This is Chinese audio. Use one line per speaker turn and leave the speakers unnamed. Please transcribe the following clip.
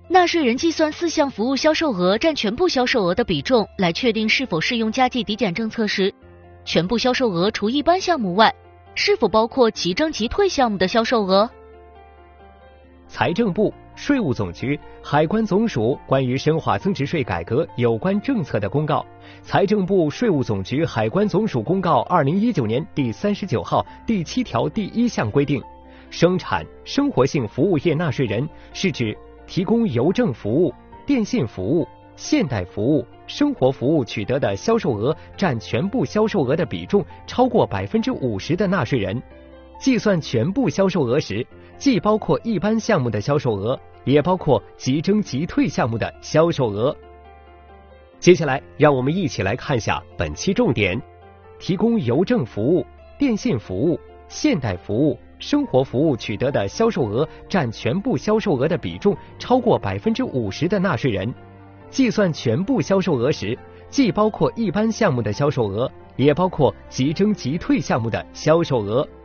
纳税人计算4项服务销售额占全部销售额的比重来确定是否适用加计抵减政策时，全部销售额除一般项目外，是否包括即征即退项目的销售额？
财政部、税务总局、海关总署关于深化增值税改革有关政策的公告，财政部、税务总局、海关总署公告2019年第39号第7条第1项规定，生产生活性服务业纳税人是指提供邮政服务、电信服务、现代服务、生活服务取得的销售额占全部销售额的比重超过50%的纳税人。计算全部销售额时，既包括一般项目的销售额，也包括即征即退项目的销售额。接下来，让我们一起来看下本期重点：提供邮政服务、电信服务、现代服务、生活服务取得的销售额占全部销售额的比重超过50%的纳税人。计算全部销售额时，既包括一般项目的销售额，也包括即征即退项目的销售额。